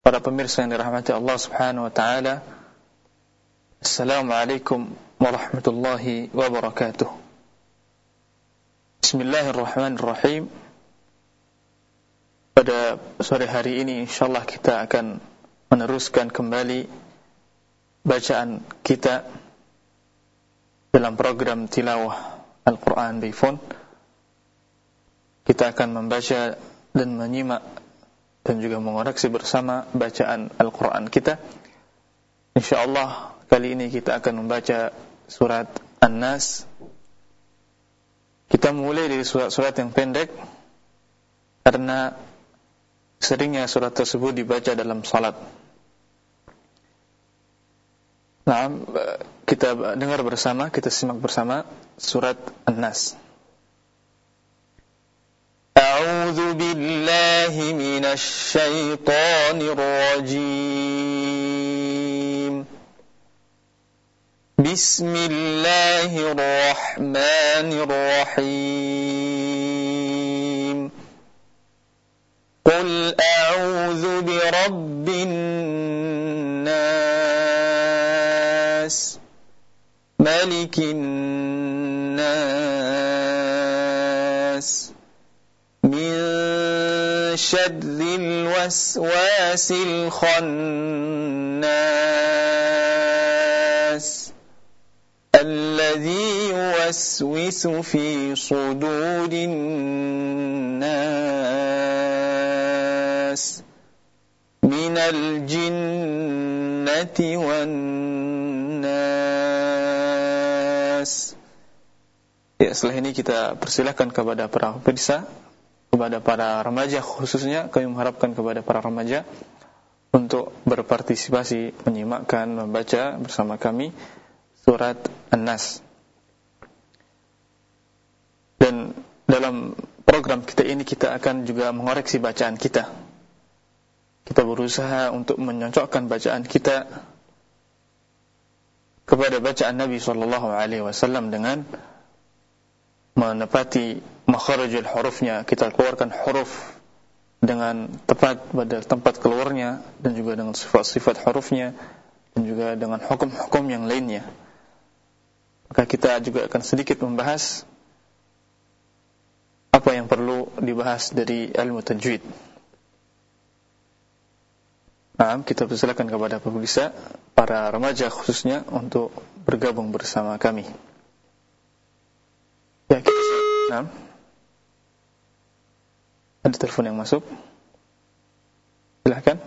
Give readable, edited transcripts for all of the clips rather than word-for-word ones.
Para pemirsa yang dirahmati Allah Subhanahu wa taala, Assalamualaikum warahmatullahi wabarakatuh. Bismillahirrahmanirrahim. Pada sore hari ini insyaallah kita akan meneruskan kembali bacaan kita dalam program tilawah Al-Quran by Phone. Kita akan membaca dan menyimak dan juga mengoreksi bersama bacaan Al-Quran kita. InsyaAllah kali ini kita akan membaca surat An-Nas. Kita mulai dari surat-surat yang pendek karena seringnya surat tersebut dibaca dalam salat. Nah, kita dengar bersama, kita simak bersama surat An-Nas. أعوذ بالله من الشيطان الرجيم بسم الله الرحمن الرحيم قل أعوذ برب الناس ملك الناس من شر الوسواس الخناس الذي يوسوس في صدور الناس من الجنة والناس. Ya, setelah ini kita persilakan kepada para pemirsa, kepada para remaja khususnya, kami mengharapkan kepada para remaja untuk berpartisipasi menyimakkan, membaca bersama kami surat An-Nas. Dan dalam program kita ini kita akan juga mengoreksi bacaan kita. Kita berusaha untuk menyocokkan bacaan kita kepada bacaan Nabi SAW dengan menepati makharijul hurufnya. Kita keluarkan huruf dengan tepat pada tempat keluarnya, dan juga dengan sifat-sifat hurufnya, dan juga dengan hukum-hukum yang lainnya. Maka kita juga akan sedikit membahas apa yang perlu dibahas dari ilmu tajwid. Nah, kita persilakan kepada pemirsa, para remaja khususnya, untuk bergabung bersama kami. Ya, kita ada telepon yang masuk. Silakan.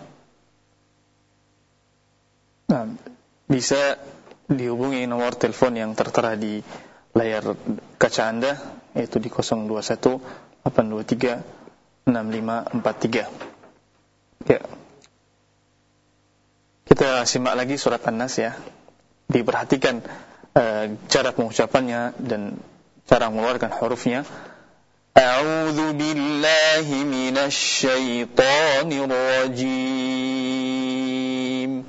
Nah, bisa dihubungi nomor telepon yang tertera di layar kaca Anda, yaitu di 021 823 6543. Ya. Kita simak lagi surat An-Nas ya. Diperhatikan cara pengucapannya dan cara mengeluarkan hurufnya. A'udzu billahi minasy syaithanir rajim.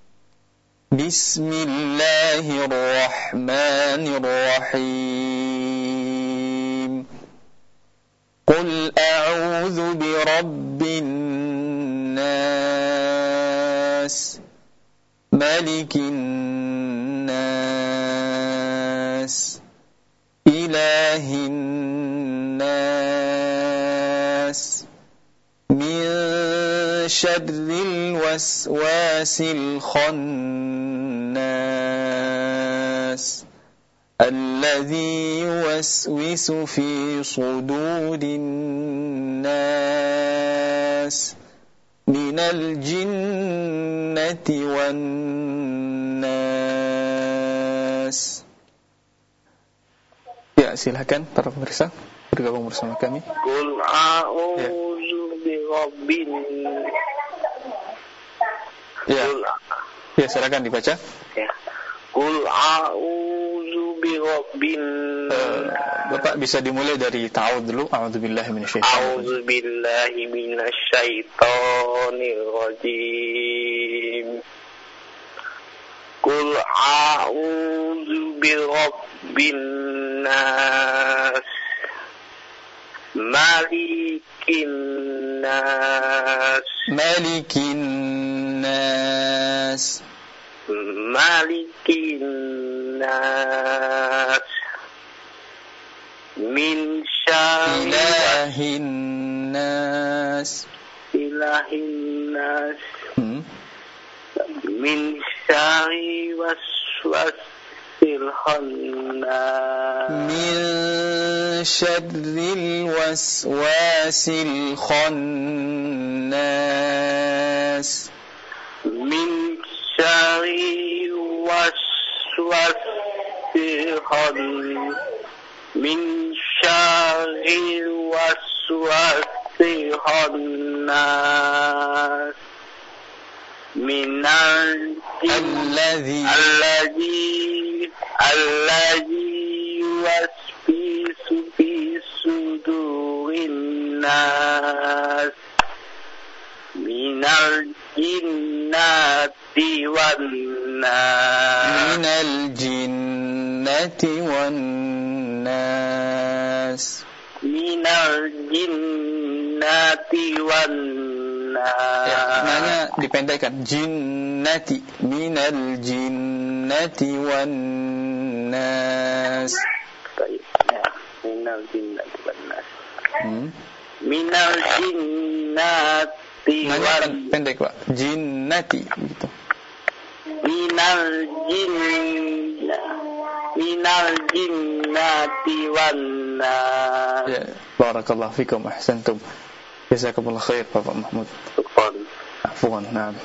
Bismillahirrahmanirrahim. Qul a'udzu birabbin nas, malikin nas, ilahin nas, min syarril waswasil khannas alladzi yuwaswisu fi sudurin nas minal jinnati wan nas. Ya, silakan para pemirsa bergabung bersama kami. Qul a'udzu birabbin. Ya. Ya, silakan dibaca. Ya. Qul a'udzu birabbin. Bapak bisa dimulai dari ta'awudz dulu. A'udzubillahi minasyaitonir rajim. Qul a'udzu birabbin nas, malikin nas, nas. Malikin nas. Min syarri Ilahin nas. ilahin nas. Min syarri waswasil khannas. Min syarril waswasil khannas. Min syarri waswasil khannas. Min syarri waswasil khannas. Minal alladhi yuwaswisu fi sudurin nas. Minal jinnati wan nas. Minal jinnati wan nas. Minal jinnati wan nas. Ya, namanya dipendekkan. Jinnati. Minal jinnati wan nas. Minal jinnati wan nas. Minal jinnati wan. Namanya pendek, Pak. Jinnati gitu. Minal jinnati wan nas. Ya, barakallahu fikum, ahsantum. Jazakumullah khair, Bapak Mahmud. Afwan, na'am.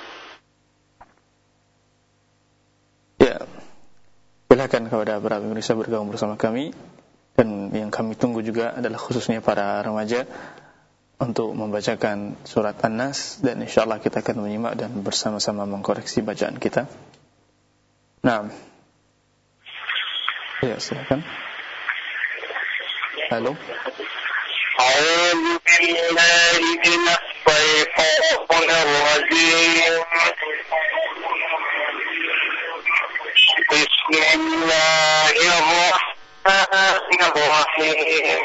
Ya, silakan kepada para pemirsa bergabung bersama kami. Dan yang kami tunggu juga adalah khususnya para remaja untuk membacakan surat An-Nas, dan insyaallah kita akan menyimak dan bersama-sama mengkoreksi bacaan kita. Naam. Ya, silakan. Halo. A'udzu billahi minas shaitonir rajim. Bismillahirrahmanirrahim.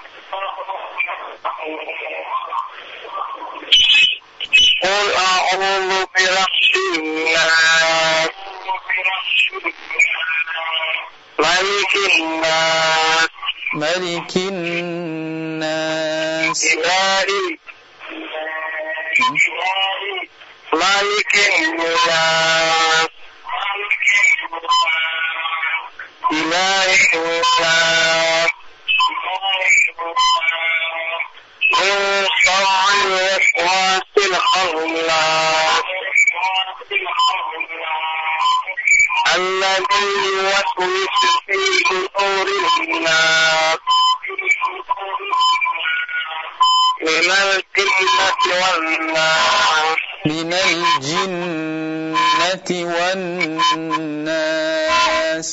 Qul a'udzu birabbin nas. Malikin nas. Malikin nas. Ilahi. Malikin nas. Ilahi nas. Min syarri waswasil khannas. Alladhi yuwaswisu fi sudurin nas. Minal jinnati wan nas. Minal jinnati wan nas.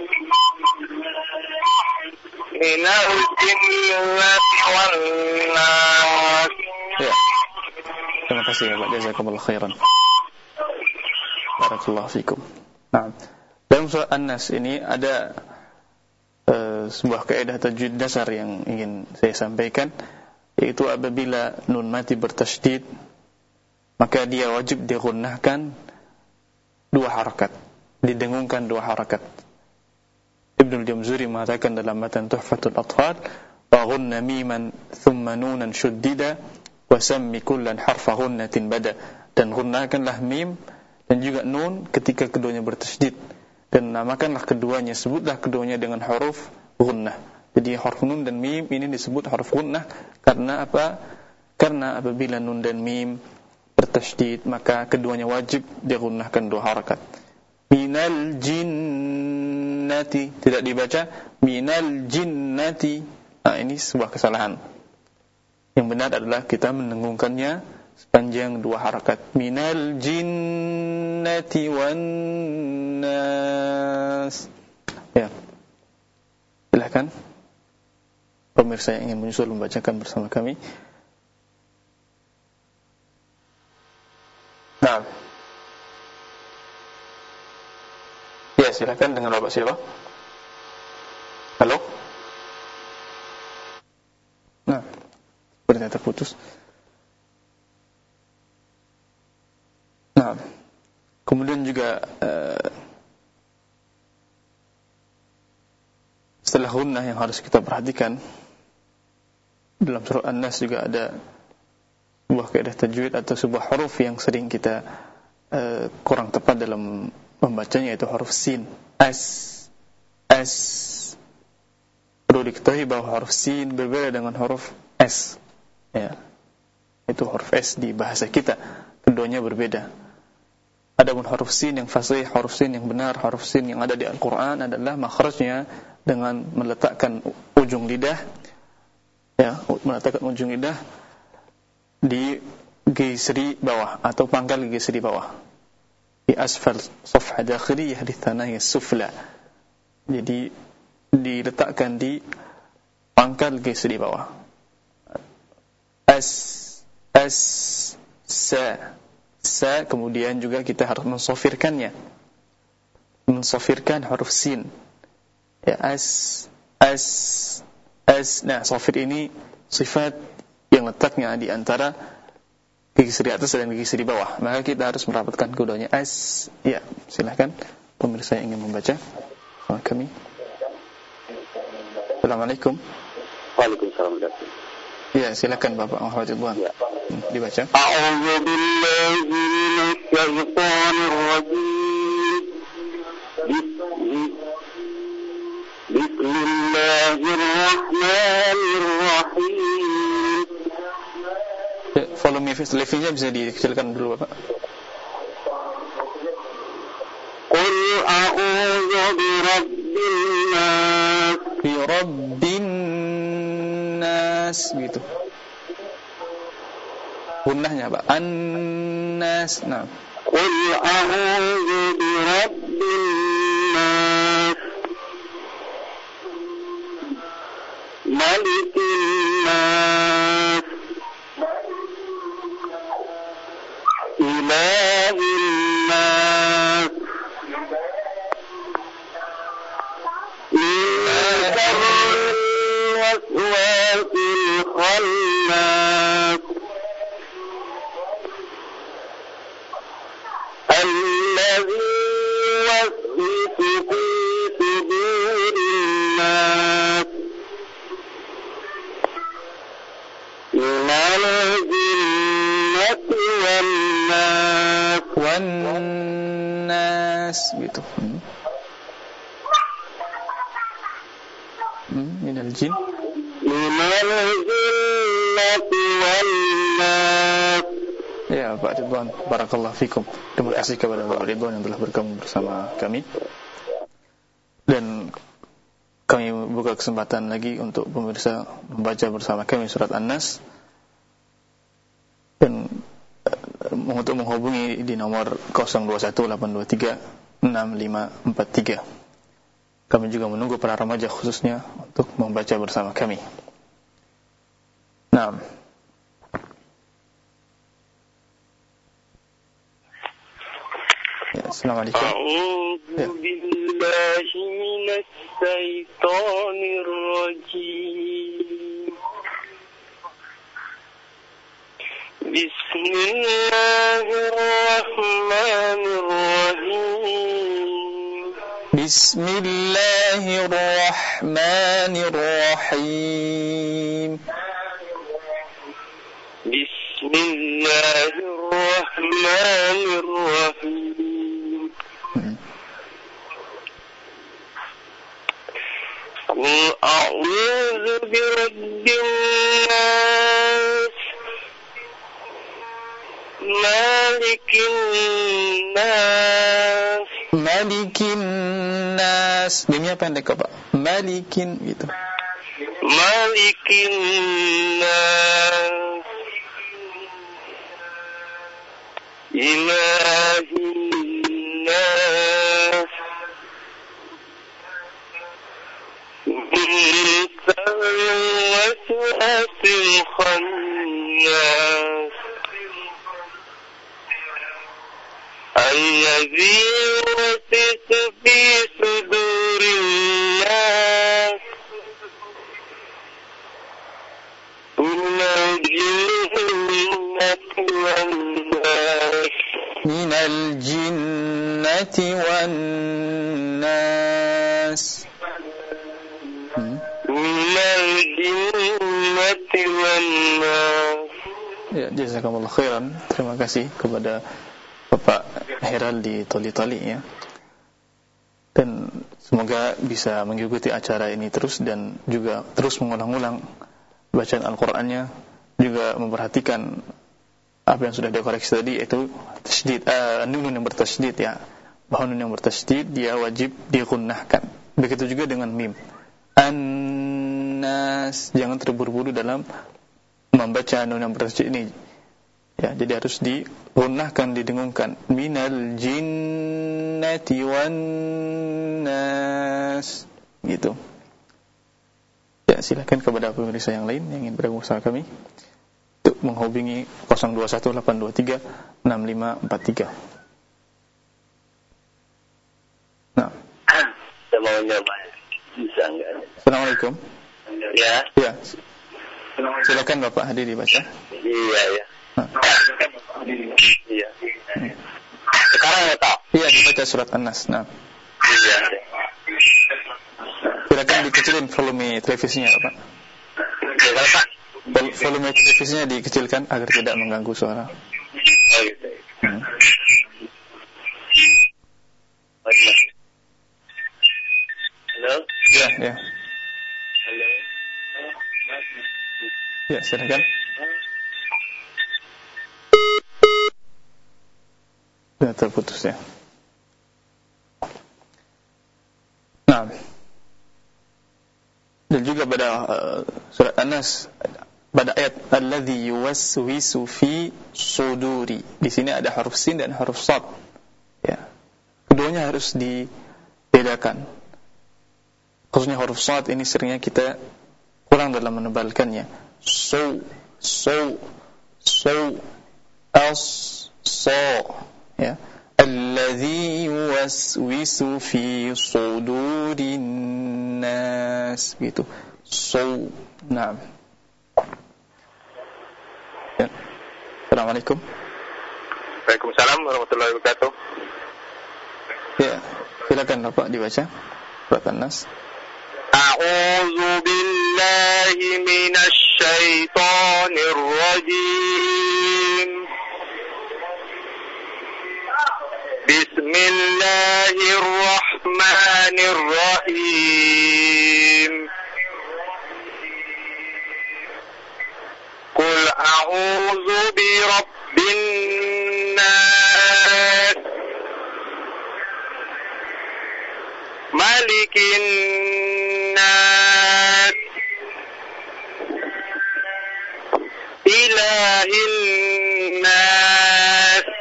Minal jinnati wan nas. Ya. Terima kasih ya, Pak. Jazakumullah khairan. Barakallahu fikum. Nah, dalam surat An-Nas ini ada sebuah kaidah tajwid dasar yang ingin saya sampaikan, yaitu apabila nun mati bertasydid, maka dia wajib digunnahkan 2 harakat, didengungkan 2 harakat. Ibnu al-Jamzuri mengatakan dalam matan Tuhfatul Atfal, wa ghunna miman thumma nunan shuddida wa sammi kullan harfa ghunnatin bada, dan gunnahkanlah mim dan juga nun ketika keduanya bertasydid, dan namakanlah keduanya, sebutlah keduanya dengan huruf gunnah. Jadi huruf nun dan mim ini disebut huruf gunnah karena apa? Karena apabila nun dan mim bertasydid, maka keduanya wajib digunnahkan 2 harakat. Minal jinnati, tidak dibaca minal jinnati. Nah, ini sebuah kesalahan. Yang benar adalah kita mendengungkannya sepanjang 2 harakat. Minal jinnati wan nas. Ya. Silakan pemirsa yang ingin menyusul membacakan bersama kami. Nah. Ya, silakan dengan Bapak siapa? Halo? Nah, sepertinya terputus. Nah, Kemudian juga setelah gunnah yang harus kita perhatikan, dalam surah An-Nas juga ada sebuah kaidah tajwid atau sebuah huruf yang sering kita kurang tepat dalam membacanya, yaitu huruf sin. S. Perlu diketahui bahwa huruf sin berbeda dengan huruf S. Ya. Itu huruf S di bahasa kita, keduanya berbeda. Adapun huruf sin yang fasih, huruf sin yang benar, huruf sin yang ada di Al-Quran adalah makhrajnya dengan meletakkan ujung lidah, ya, meletakkan ujung lidah di gigi seri bawah atau pangkal gigi seri bawah, di asfal safha dakhiliyah di thanaya sufla. Jadi diletakkan di pangkal gigi seri bawah. Sa, kemudian juga kita harus mensofirkannya, mensofirkan huruf sin, ya, nah, sofir ini sifat yang letaknya di antara gigi seri atas dan gigi seri bawah, maka kita harus merapatkan keduanya. Ya, silakan pemirsa yang ingin membaca sama kami. Assalamualaikum. Waalaikumsalam. Ya, silakan Bapak Muhammad Ridwan. Ya. Dibaca. A'udzu billahi minasy syaithanir rajim. Bismillahirrahmanirrahim. Ya, volume televisinya bisa dikecilkan dulu, Bapak. Qul a'udzu birabbin nas. Birabbin nas, gitu. Gunnahnya, Pak. An-nas. Nah. Qul a'udzu birabbin nas. Malikin nas. Ilahin nas. Waswasil khannas. Alladzi yuwaswisu fi sudurin nas. Minal jinnati wan nas. Wan nas, gitu. Minal jin. Minal jinnati wan nas. Ya, Pak Ridwan, barakallahu fikum. Terima kasih kepada Pak Ridwan yang telah bergabung bersama kami. Dan kami buka kesempatan lagi untuk pemirsa membaca bersama kami surat An-Nas. Dan untuk menghubungi di nomor 0218236543. Kami juga menunggu para remaja khususnya untuk membaca bersama kami. Nah, ya, Assalamualaikum. A'udzu billahi minasy syaithanir rajim. Bismillahirrahmanirrahim. Bismillahirrahmanirrahim. Bismillahirrahmanirrahim. Qul a'udzu birabbin nas. Malikin nas. Malikin nas. Dimnya pendek kok, Pak. Malikin, gitu. Malikin nas. Ilahin nas. Min syarri waswasil khannas. Alladzi yuwaswisu fi sudurin nas. Minal jinnati wan nas. Minal jin jinnati wan nas. Minal jinnati wan nas. Ya, jazakumullah khairan. Terima kasih kepada Bapak Heral di Toli-Toli ya. Dan semoga bisa mengikuti acara ini terus dan juga terus mengulang-ulang bacaan Al-Qur'annya, juga memperhatikan apa yang sudah dikoreksi tadi, yaitu tasydid, nun yang bertasydid ya. Bahwa nun yang bertasydid dia wajib digunnahkan. Begitu juga dengan mim. An-nas, jangan terburu-buru dalam membaca nun yang bertasydid ini. Ya, jadi harus digunnahkan, didengungkan. Minal jinnati wan nas. Gitu. Ya, silakan kepada pemirsa yang lain yang ingin bergabung bersama kami untuk menghubungi 0218236543. Nah, Saya mau nyoba. Bisa enggak? Assalamualaikum. Ya. Ya. Silakan Bapak hadir dibaca. Iya, ya. Nah. Iya. Sekarang ya, Pak? Iya, dibaca surat An-Nas. Nah. Iya. Silakan dikecilin volume televisinya, Pak. Gimana, Pak? Volume televisinya dikecilkan agar tidak mengganggu suara. Oh, gitu. Halo? Ya, ya. Halo? Ya, silakan. Sudah terputus ya. Nah, dan juga pada surat An-Nas pada ayat alladzi yuwaswisu fi suduri. Di sini ada huruf sin dan huruf shad. Ya. Keduanya harus dibedakan. Khususnya huruf shad ini seringnya kita kurang dalam menebalkannya. So, as, so. Ya. Alladzi yuwaswisu fi sudurin nas. Gitu. So, nah. Ya. Assalamualaikum. Waalaikumsalam warahmatullahi wabarakatuh. Ya, silakan Bapak dibaca surat An-Nas. A'udzu billahi minasy syaithanir rajim. Bismillahirrahmanirrahim. Qul a'udzu birabbin nas, malikin nas, ilahin nas,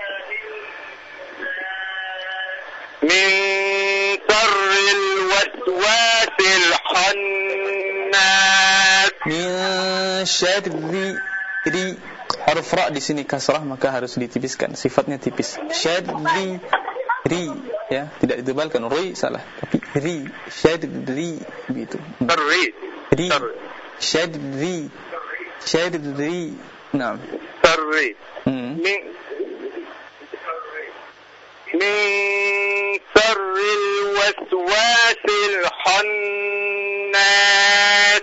min syarril waswasil khannas. Min syarri huruf ra di sini kasrah maka harus ditipiskan, sifatnya tipis. Syarri ri ya, tidak ditebalkan ri salah, tapi ri syarri begitu. Syarri Ri syarri nah. syarri min syarril waswasil khannas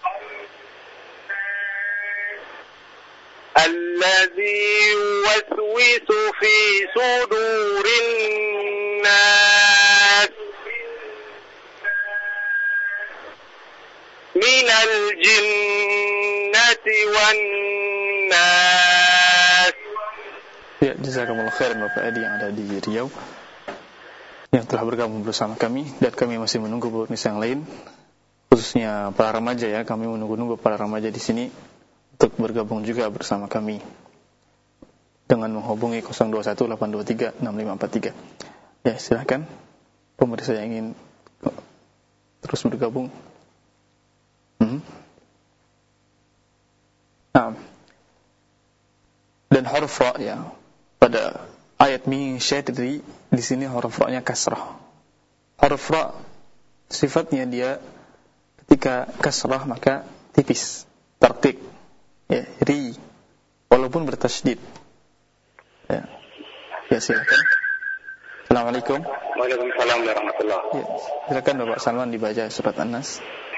alladzi yuwaswisu fi sudurin nas minal jinnati wan nas. Ya, jazakumullah khairan Bapak Edi yang ada di Riau yang telah bergabung bersama kami, dan kami masih menunggu pemirsa yang lain, khususnya para remaja ya. Kami menunggu para remaja di sini untuk bergabung juga bersama kami dengan menghubungi 0218236543. Ya, silakan pemirsa yang ingin terus bergabung. Nah, dan huruf ra ya pada ayat min syadri di sini huruf ra-nya kasrah. Huruf ra sifatnya dia ketika kasrah maka tipis, tertib. Ya, ri walaupun bertasydid. Ya. Ya, silakan. Assalamualaikum. Waalaikumsalam warahmatullahi. Ya, silakan Bapak Salman dibaca surat An-Nas.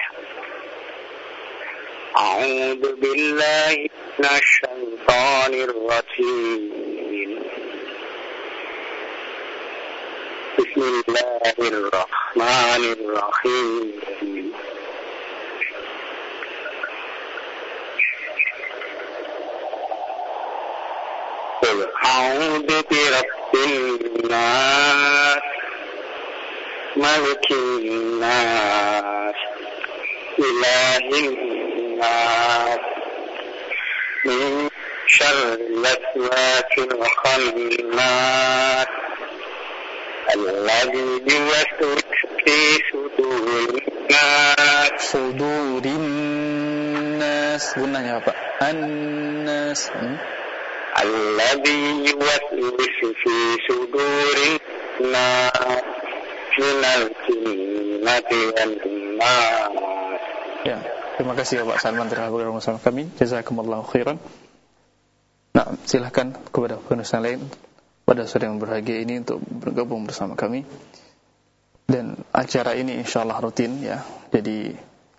A'udzu billahi minasyaitonir rajim. Bismillahirrahmanirrahim. A'udzu birabbin nas, malikin nas, ilahin nas, min syarril waswasil khannas, alladzi yuwaswisu fi sudurin nas. Sudurin nas, gunanya apa? An-nas. Alladzi yuwaswisu fi sudurin nas, minal jinnati wan nas. Ya, terima kasih Bapak Salman telah bergabung bersama kami. Jazakumullahu khairan. Nah, silahkan kepada penulis yang lain pada sore yang berbahagia ini untuk bergabung bersama kami. Dan acara ini insyaallah rutin ya. Jadi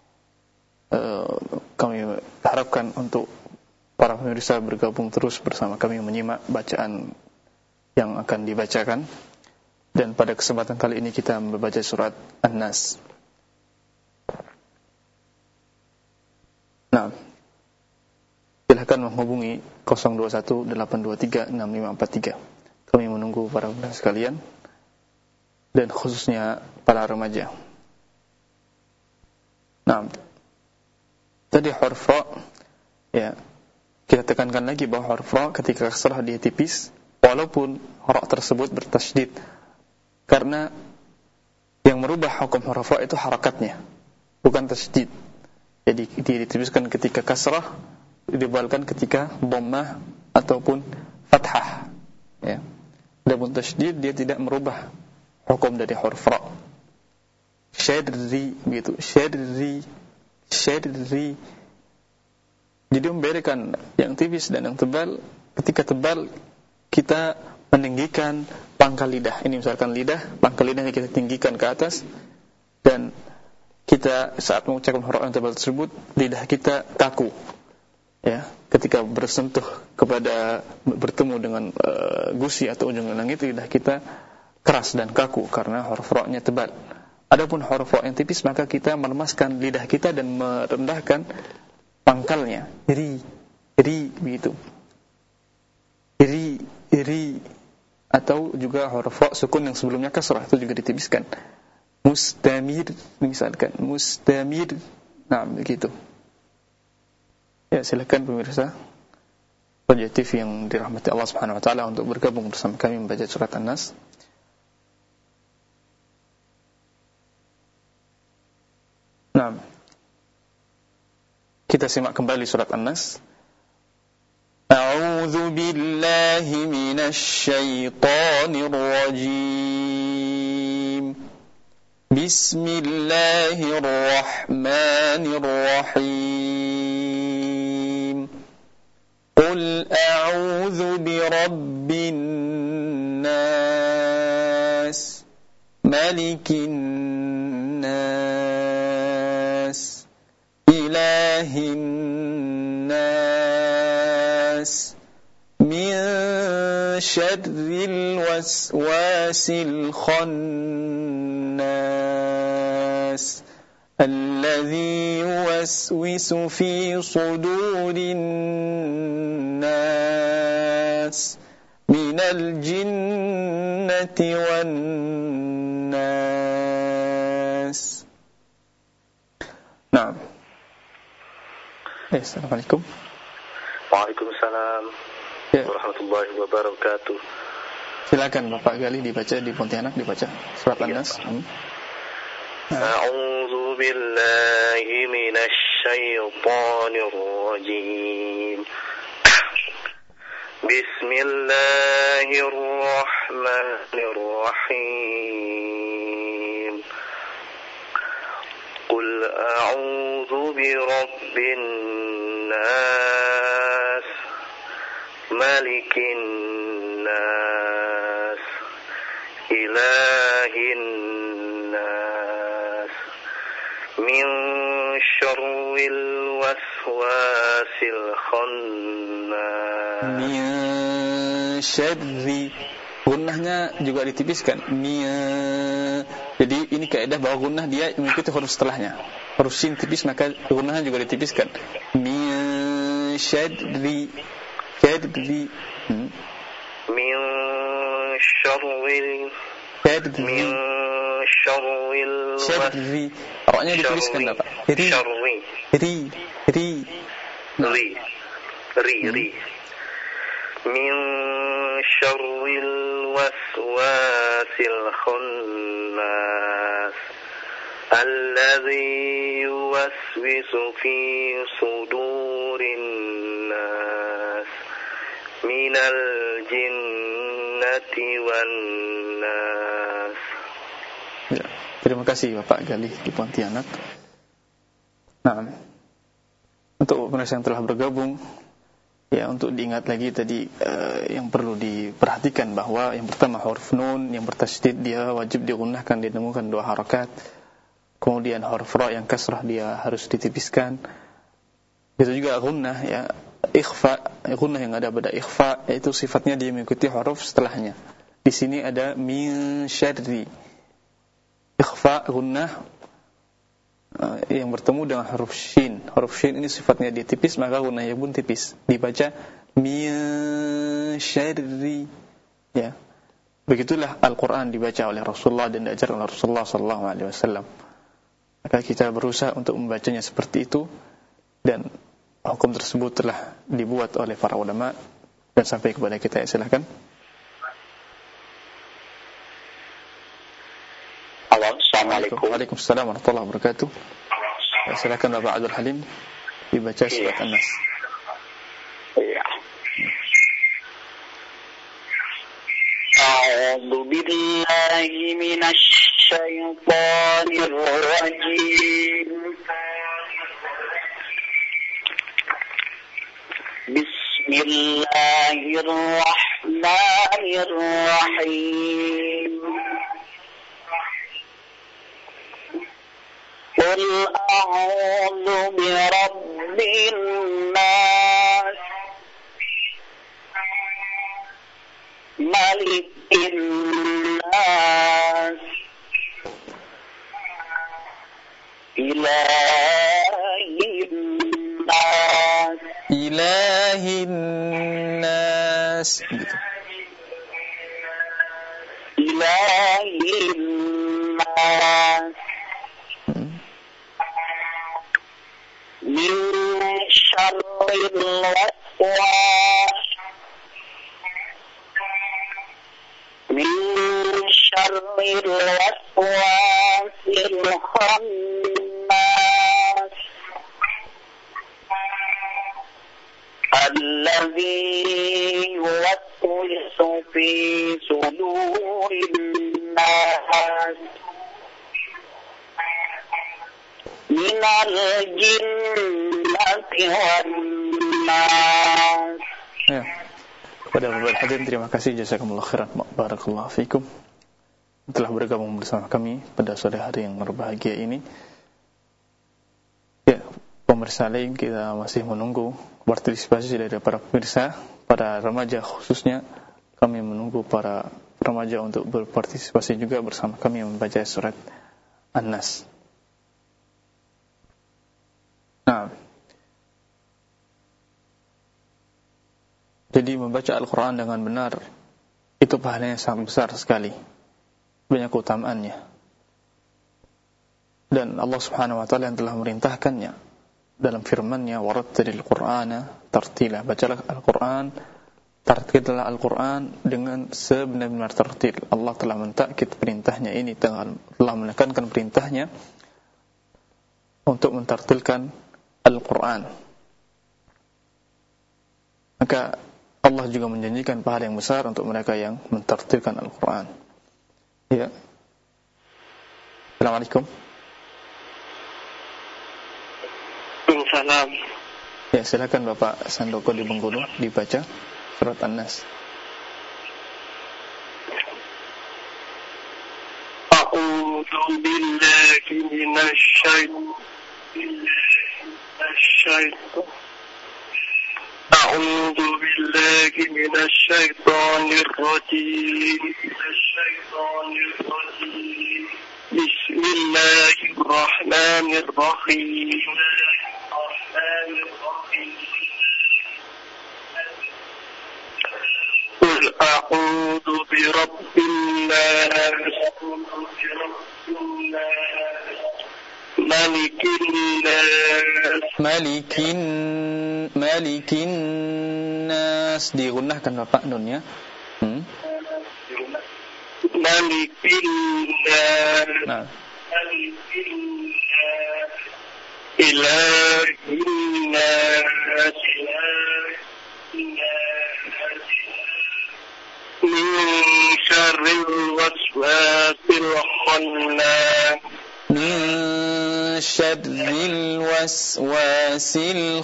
kami harapkan untuk para pemirsa bergabung terus bersama kami menyimak bacaan yang akan dibacakan. Dan pada kesempatan kali ini kita membaca surat An-Nas. Nah, silahkan menghubungi 021-823-6543. Kami menunggu para pemirsa sekalian dan khususnya para remaja. Nah, tadi huruf ra, ya, kita tekankan lagi bahwa huruf ra ketika kasrah dia tipis, walaupun ra tersebut bertasydid, karena yang merubah hukum huruf ra itu harakatnya, bukan tasydid. Jadi dia ditipiskan ketika kasrah, dibatalkan ketika dhammah ataupun fathah. Ya. Adapun tasydid dia tidak merubah hukum dari huruf ra. Syadri gitu, syadri. Jadi membedakan yang tipis dan yang tebal. Ketika tebal kita meninggikan pangkal lidah. Ini misalkan lidah, pangkal lidahnya kita tinggikan ke atas, dan kita saat mengucapkan huruf yang tebal tersebut, lidah kita kaku. Ya, ketika bertemu dengan gusi atau ujung langit, lidah kita keras dan kaku karena huruf ra-nya tebal. Adapun huruf ra yang tipis, maka kita melemaskan lidah kita dan merendahkan pangkalnya. Iri begitu. Iri atau juga huruf ra sukun yang sebelumnya kasrah itu juga ditipiskan. Mustamir misalkan, mustamir. Nah, begitu. Ya, silakan pemirsa Raja TV yang dirahmati Allah Subhanahu wa taala untuk bergabung bersama kami membaca surat An-Nas. Nah, kita simak kembali surat An-Nas. A'udzu billahi minasy syaithanir rajim. Bismillahirrahmanirrahim. Qul a'udzu birabbin nas, malikin nas, ilahin nas, min syarril waswasil khannas, alladzi yuwaswisu fi sudurin nas, minal jinnati wan nas. Nah. Assalamualaikum. Waalaikumsalam warahmatullahi wabarakatuh. Silakan Bapak Gali dibaca di Pontianak, dibaca surat An-Nas. A'udzu billahi minasy syaithanir rajim. Bismillahirrahmanirrahim. Qul a'udzu birabbin nas, malikin nas, ilahin nas min syarril waswasil khannas. Min syarri, gunnahnya juga ditipiskan. Jadi ini kaidah bahwa gunnah dia mengikuti huruf setelahnya. Huruf shin tipis maka gunnahnya juga ditipiskan. Min syarri. Min syarril syarri. Roknya dituliskan apa? Ri. Min syarril waswasil khannas alladzi yuwaswisu fi sudurin nas minal jinnati wan nas. Ya, terima kasih Bapak Galih di Pontianak. Nah, untuk pemirsa yang telah bergabung, ya, untuk diingat lagi tadi yang perlu diperhatikan bahwa yang pertama huruf nun yang bertasydid dia wajib digunnahkan, ditemukan 2 harakat. Kemudian huruf ra yang kasrah dia harus ditipiskan. Itu juga gunnah, ya, ikhfa, gunnah yang ada pada ikhfa yaitu sifatnya dia mengikuti huruf setelahnya. Di sini ada min syarri. Ikhfa gunnah yang bertemu dengan huruf shin. Huruf shin ini sifatnya dia tipis, maka gunnahnya pun tipis. Dibaca min syarri. Ya. Begitulah Al-Qur'an dibaca oleh Rasulullah dan diajar oleh Rasulullah sallallahu alaihi wasallam. Maka kita berusaha untuk membacanya seperti itu, dan hukum tersebut telah dibuat oleh para ulama dan sampai kepada kita. Ya, silakan. Assalamualaikum. Waalaikumsalam warahmatullahi wabarakatuh. Ya, silakan Bapak Abdul Halim dibaca surat An-Nas. Iya. A'udzu billahi minasy syaithanir rajim. Bismillahirrahmanirrahim. Qul a'udzu birabbin nas, malikin nas, ilahin nas. Ilahin nas. Ilahin nas. Min syarril waswas. Min syarril waswasil khannas. Alladzi yuwaswisu fi sudurin nas minal jinnati wan nas. Ya. Kepada Bapak hadirin terima kasih, jazakumullah khairan, barakallahu fikum, telah bergabung bersama kami pada sore hari yang berbahagia ini. Ya, pemirsa lain, kita masih menunggu partisipasi dari para pemirsa, para remaja khususnya. Kami menunggu para remaja untuk berpartisipasi juga bersama kami membaca surat An-Nas. Nah, jadi membaca Al-Quran dengan benar itu pahalanya sangat besar sekali, banyak keutamaannya. Dan Allah Subhanahu wa taala yang telah merintahkannya dalam firman-Nya, warattilil Qur'ana tartila, bacalah Al-Quran, tartillah Al-Quran dengan sebenar-benar tartil. Allah telah mentakkid perintahnya ini, telah menekankan perintahnya untuk mentartilkan Al-Quran. Maka Allah juga menjanjikan pahala yang besar untuk mereka yang mentartilkan Al-Quran. Ya. Assalamualaikum. Salam. Ya, silakan Bapak Sandoko di Bengkulu dibaca surat An-Nas. أعوذ بالله من الشيطان الرجيم. بسم الله الرحمن الرحيم. قل أعوذ برب الناس ملك الناس Malikin nas, digunnahkan Bapak nunnya. Malikin nas. Nah. Ilahin nas. Min syarril waswasil khannas. Min syarril waswasil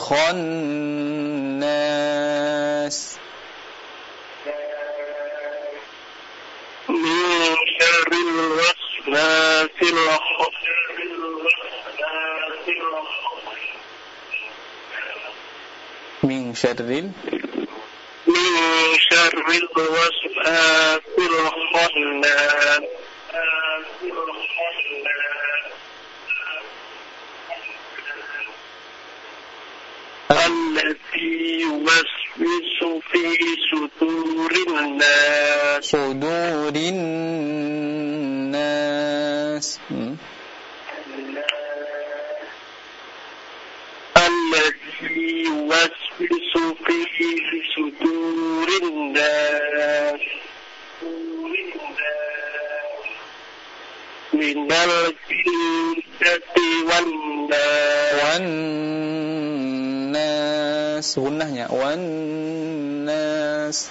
khannas. Min syarril waswasil Min syarril waswasil khannas. الذي يوسوس في صدور الناس. الذي يوسوس في صدور الناس من الجنة والناس. Gunnahnya والناس.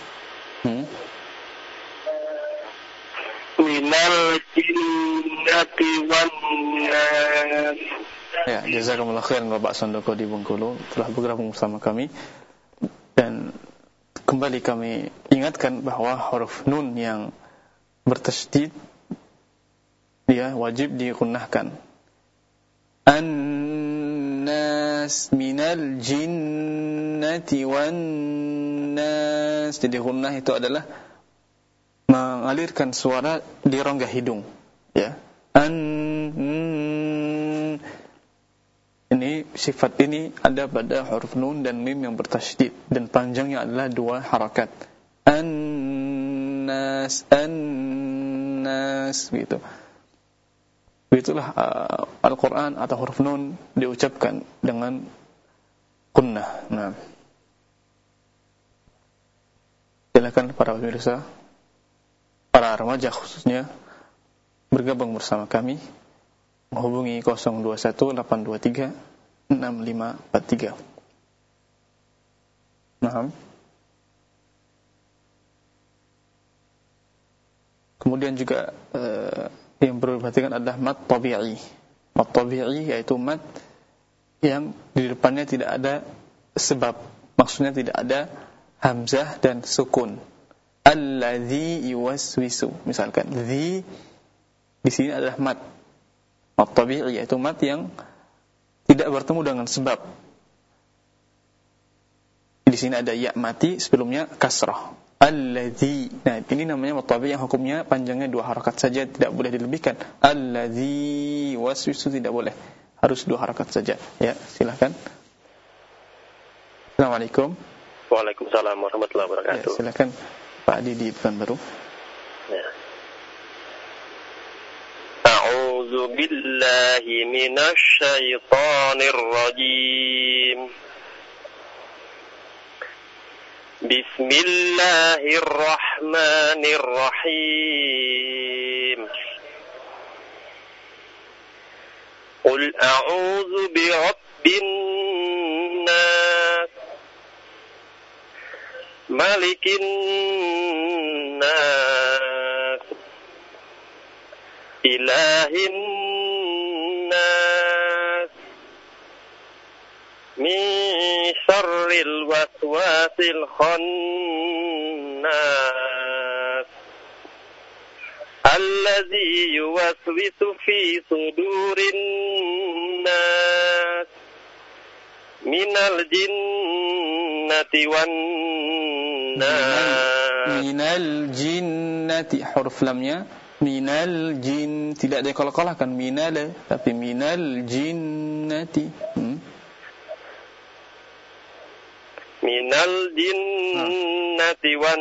Minal jinnati wan nas. Ya, jazakumullah khairan Bapak Sondoko di Bengkulu telah bergabung bersama kami. Dan kembali kami ingatkan bahwa huruf nun yang bertasydid dia wajib digunnahkan. An-nas minal jinnati wan nas. Jadi gunnah itu adalah mengalirkan suara di rongga hidung, ya. Ini sifat ini ada pada huruf nun dan mim yang bertasydid dan panjangnya adalah 2 harakat. An-nas gitu. Itulah Al-Quran atau huruf nun diucapkan dengan gunnah. Nah, silakan para pemirsa, para remaja khususnya, bergabung bersama kami, menghubungi 0218236543. Nah, kemudian juga yang perlu diperhatikan adalah mat tabi'i. Mat tabi'i yaitu mat yang di depannya tidak ada sebab, maksudnya tidak ada hamzah dan sukun. Alladzi yuwaswisu, misalkan dzi di sini adalah mat tabi'i, yaitu mat yang tidak bertemu dengan sebab. Di sini ada ya mati, sebelumnya kasrah. Alladzi. Nah, ini namanya mat tabi'i yang hukumnya panjangnya 2 harakat saja, tidak boleh dilebihkan. Alladzi yuwaswisu tidak boleh, harus 2 harakat saja. Ya, silakan. Assalamualaikum. Waalaikumsalam warahmatullahi wabarakatuh. Ya, silakan Pak Adi di Pekanbaru. Ya. A'udzu billahi minasy syaithanir rajim. Bismillahirrahmanirrahim. Qul a'udzu birabbin nas, malikin nas, ilahin nas, min syarril waswasil khannas, الذي يوسوس في صدور الناس من الجنة والناس. Minal jinnati, huruf lamnya minal jin, tidak ada qalqalah kan minal, tapi minal jinnati. Minal jinnati wan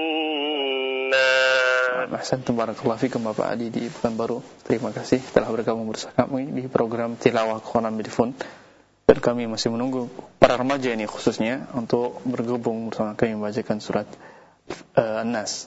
nas. Ahsantum, barakallahu fikum Bapak Adi di Pekanbaru. Terima kasih telah bergabung bersama kami di program Tilawah Quran Bidifun. Dan kami masih menunggu para remaja ini khususnya untuk bergabung bersama kami membacakan surat An-Nas.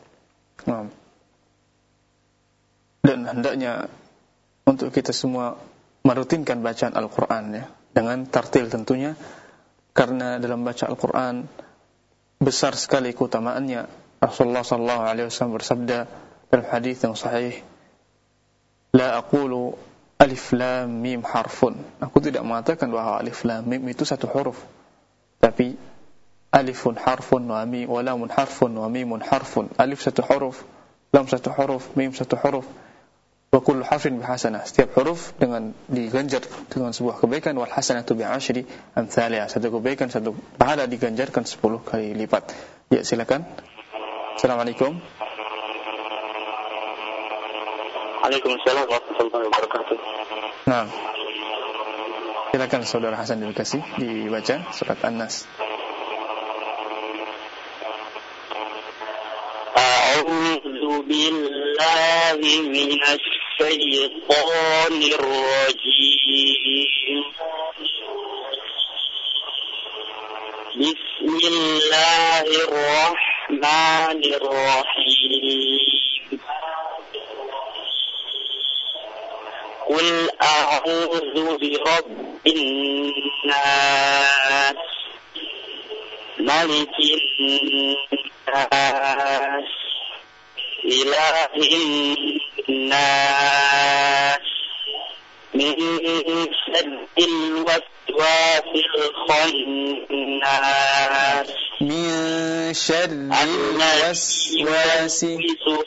Dan hendaknya untuk kita semua merutinkan bacaan Al-Quran ya, dengan tartil tentunya, karena dalam baca Al-Quran besar sekali keutamaannya. Rasulullah SAW bersabda dalam hadis yang sahih, La aqulu alif lam mim harfun. Aku tidak mengatakan bahwa alif lam mim itu satu huruf, tapi alifun harfun wa mim wa lamun harfun wa mimun harfun. Alif satu huruf, lam satu huruf, mim satu huruf. Wa kullu harfin bihasanah. Setiap huruf dengan diganjar dengan sebuah kebaikan. Wal hasanatu bi'ashri amthaliha. Satu kebaikan, satu pahala diganjarkan 10 kali lipat. Ya, silakan. Assalamualaikum. Waalaikumsalam warahmatullahi wabarakatuh. Nah, silakan Saudara Hasan di Bekasi dibaca surat An-Nas. A'udzu billahi minasy syaithanir rajim. Bismillahirrahmanirrahim. Qul a'udzu birabbin nas, malikin nas, ilahin nas, min syarril waswasil khannas, Min syarril waswasi.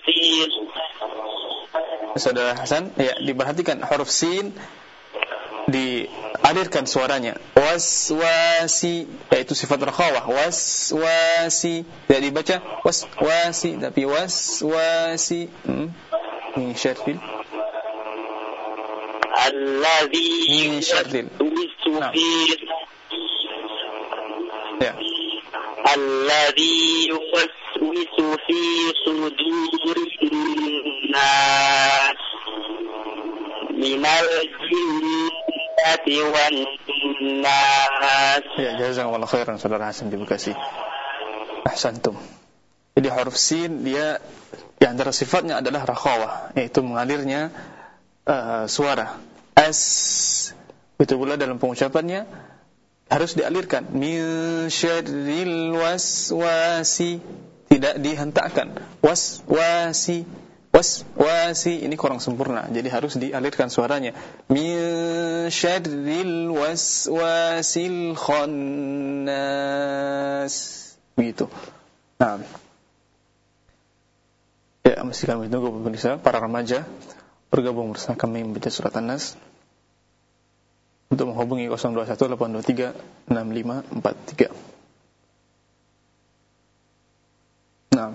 Saudara Hasan, ya, diperhatikan huruf sin dialirkan suaranya. Waswasi, yaitu sifat rakhawah. Waswasi, tidak dibaca waswasi, tapi waswasi. Min syarril alladzi min syarril. Ya. Alladzi yuwaswisu fi sudurin nas minal jinnati wan nas. Ya, jazakallahu khairan Saudara Hasan di Bekasi. Ahsantum. Jadi huruf sin dia di antara sifatnya adalah rakhawah, yaitu mengalirnya suara. As, betul pula dalam pengucapannya harus dialirkan. Min syarril waswasi, tidak dihentakkan. Waswasi, waswasi, ini kurang sempurna, jadi harus dialirkan suaranya. Min syarril waswasil khannas, begitu. Nah, ya, mesti kami tunggu pemirsa para remaja bergabung bersama kami membaca surat An-Nas. Untuk menghubungi 0218236543. Nah,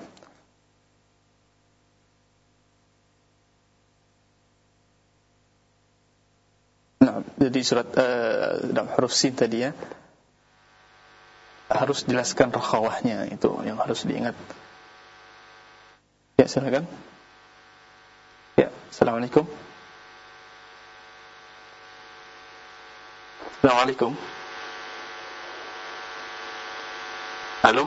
jadi surat dalam huruf sin tadi ya, harus jelaskan rakhawahnya, itu yang harus diingat. Ya, silakan. Ya, assalamualaikum. Assalamualaikum. Halo.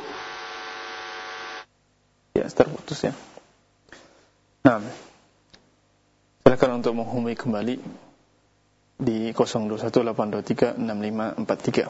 Ya, terputus ya. Nah, silakan untuk menghubungi kembali di 0218236543.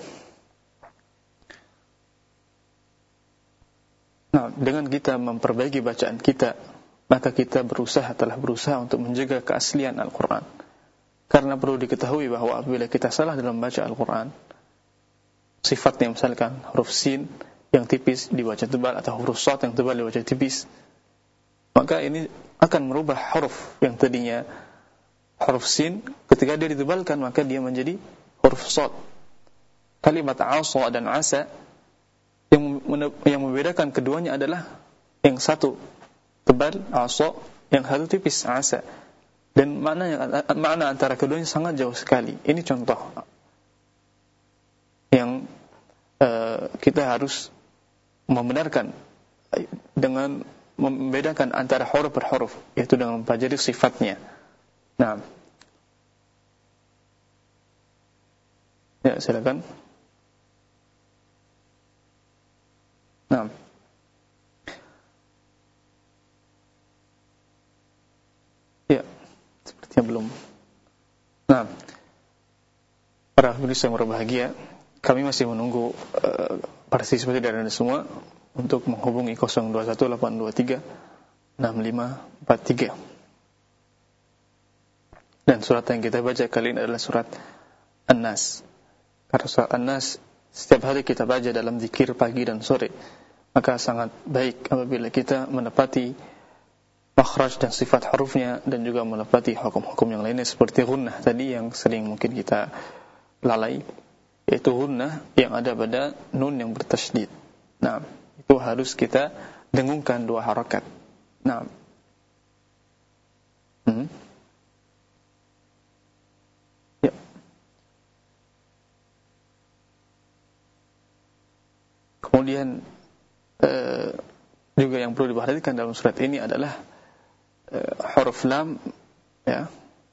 Nah, dengan kita memperbaiki bacaan kita, maka kita telah berusaha untuk menjaga keaslian Al-Quran. Karena perlu diketahui bahwa apabila kita salah dalam baca Al-Quran, sifatnya misalkan huruf sin yang tipis dibaca tebal atau huruf shad yang tebal dibaca tipis, maka ini akan merubah huruf yang tadinya huruf sin, ketika dia ditebalkan maka dia menjadi huruf shad. Kalimat asa dan asa yang membedakan keduanya adalah yang satu tebal asa, yang satu tipis asa, dan makna antara keduanya sangat jauh sekali. Ini contoh yang kita harus membenarkan dengan membedakan antara huruf per huruf, yaitu dengan mempelajari sifatnya. Nah, ya silakan. Nah, ya, sepertinya belum. Nah, para pemirsa yang berbahagia, kami masih menunggu partisipasi dari Anda semua untuk menghubungi 0218236543. Dan surat yang kita baca kali ini adalah surat An-Nas. Karena surat An-Nas setiap hari kita baca dalam zikir pagi dan sore, maka sangat baik apabila kita menepati makhraj dan sifat hurufnya, dan juga menepati hukum-hukum yang lainnya seperti gunnah tadi yang sering mungkin kita lalai, yaitu gunnah yang ada pada nun yang bertasydid. Nah, itu harus kita dengungkan 2 harakat. Nah, ya. Kemudian juga yang perlu diperhatikan dalam surat ini adalah huruf lam, ya.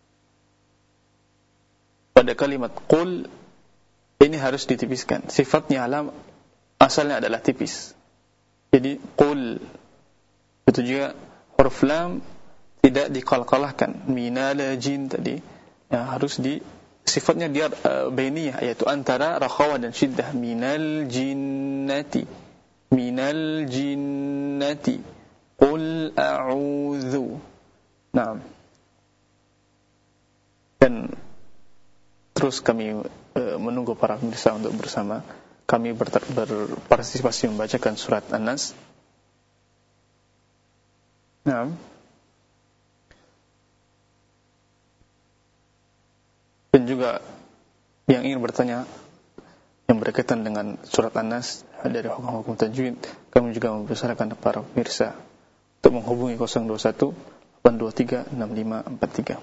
Pada kalimat qul ini harus ditipiskan. Sifatnya lam asalnya adalah tipis. Jadi qul itu juga huruf lam tidak diqalqalahkan. Minal jin tadi, ya, harus sifatnya dia bainiyah, yaitu antara rakhawa dan syiddah. Minal jinnati qul a'udzu. Nah, dan terus kami menunggu para pemirsa untuk bersama kami berpartisipasi membacakan surat An-Nas. Nah, dan juga yang ingin bertanya yang berkaitan dengan surat An-Nas dari hukum-hukum tajwid, kami juga mempersilakan para pemirsa untuk menghubungi 021-823-6543.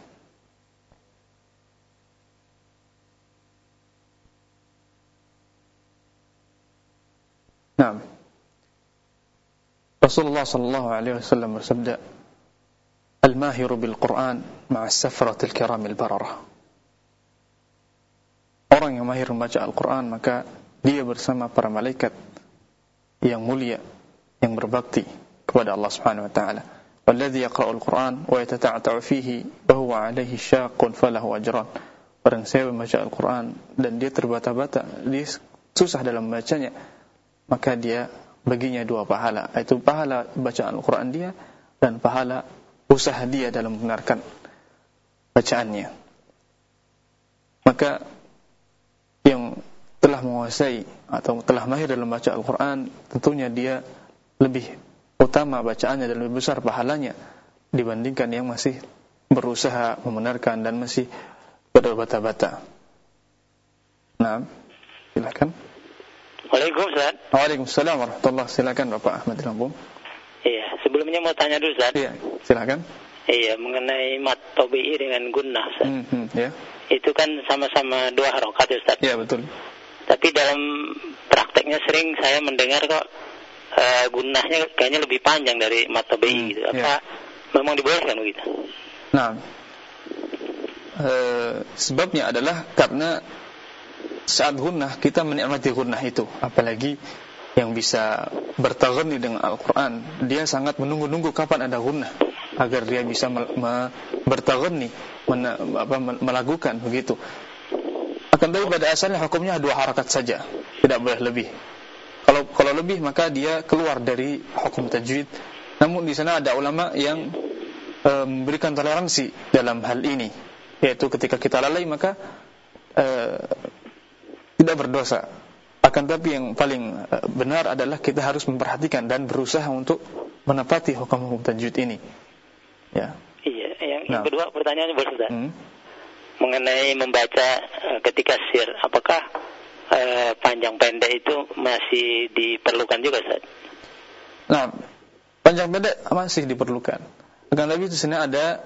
Nah, Rasulullah sallallahu alaihi wasallam bersabda, "Al-mahiru bil Qur'an ma'a as-safratil kiramil bararah." Orang yang mahir membaca Al-Qur'an maka dia bersama para malaikat yang mulia yang berbakti kepada Allah Subhanahu wa taala. "Walladzi yaqra'ul Qur'an wa yatata'ata'u fihi wa huwa 'alaihi syaqqun falahu ajran." Orang yang membaca Al-Qur'an dan dia terbata-bata, dia susah dalam membacanya, maka dia baginya 2 pahala, yaitu pahala bacaan Al-Quran dia dan pahala usaha dia dalam membenarkan bacaannya. Maka yang telah menguasai atau telah mahir dalam baca Al-Quran, tentunya dia lebih utama bacaannya dan lebih besar pahalanya dibandingkan yang masih berusaha membenarkan dan masih berbata-bata. Nah, silakan. Waalaikumsalam. Waalaikumsalam warahmatullahi. Silakan Bapak Ahmad Lampung. Iya, sebelumnya mau tanya dulu, Ustaz. Iya, silakan. Iya, mengenai mat tabi'i dengan gunnah, Ustaz. Ya. Itu kan sama-sama 2 harokat, Ustaz. Iya, betul. Tapi dalam prakteknya sering saya mendengar kok gunnahnya kayaknya lebih panjang dari mat tabi'i gitu. Apa memang dibolehkan begitu? Nah, sebabnya adalah karena saat gunnah kita menikmati gunnah itu, apalagi yang bisa bertaghanni dengan Al-Quran, dia sangat menunggu-nunggu kapan ada gunnah agar dia bisa bertaghanni, melakukan begitu. Akan tetapi pada asalnya hukumnya 2 harakat saja, tidak boleh lebih. Kalau lebih maka dia keluar dari hukum tajwid. Namun di sana ada ulama yang memberikan toleransi dalam hal ini, yaitu ketika kita lalai maka tidak berdosa. Akan tetapi yang paling benar adalah kita harus memperhatikan dan berusaha untuk menepati hukum-hukum tajwid ini. Ya. Iya, yang kedua pertanyaannya Ustaz. Mengenai membaca ketika sir, apakah panjang pendek itu masih diperlukan juga, Ustaz? Nah, panjang pendek masih diperlukan. Akan tapi di sini ada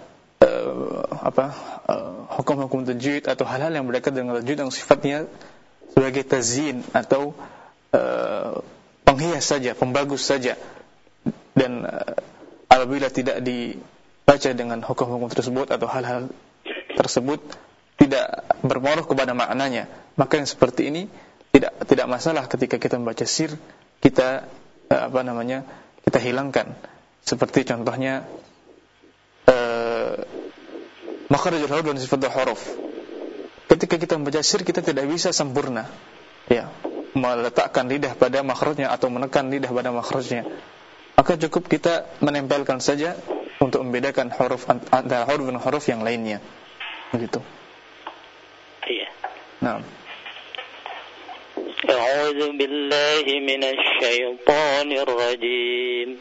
hukum-hukum tajwid atau hal-hal yang berkaitan dengan tajwid yang sifatnya sebagai tazyin atau penghias saja, pembagus saja. Dan apabila tidak dibaca dengan hukum-hukum tersebut atau hal-hal tersebut tidak berpengaruh kepada maknanya, maka yang seperti ini tidak masalah ketika kita membaca sir, kita kita hilangkan. Seperti contohnya makharijul huruf dan sifatul huruf. Ketika kita membaca sir, kita tidak bisa sempurna, ya, meletakkan lidah pada makhrajnya atau menekan lidah pada makhrajnya. Maka cukup kita menempelkan saja untuk membedakan huruf antara huruf dan huruf yang lainnya. Begitu. Iya. Nah. A'udzu billahi minasy syaithanir rajim.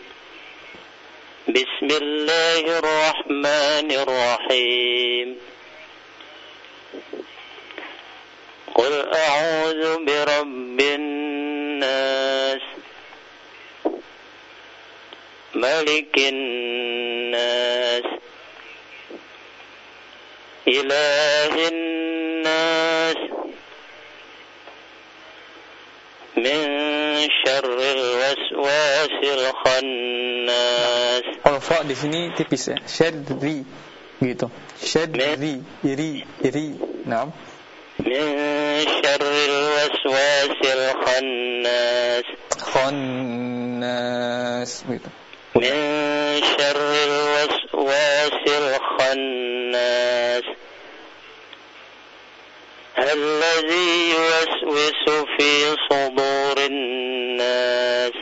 Bismillahirrahmanirrahim. Qul a'udzu birabbin nas, malikin nas, ilahin nas, min syarril waswasil khannas. Kalau fa di sini tipis ya, syadri gitu. Syadri, iri. Naam. Min syarril waswasil khannas. Khannas gitu. Min syarril waswasil khannas. Alladzi yuwaswisu fi sudurin nas.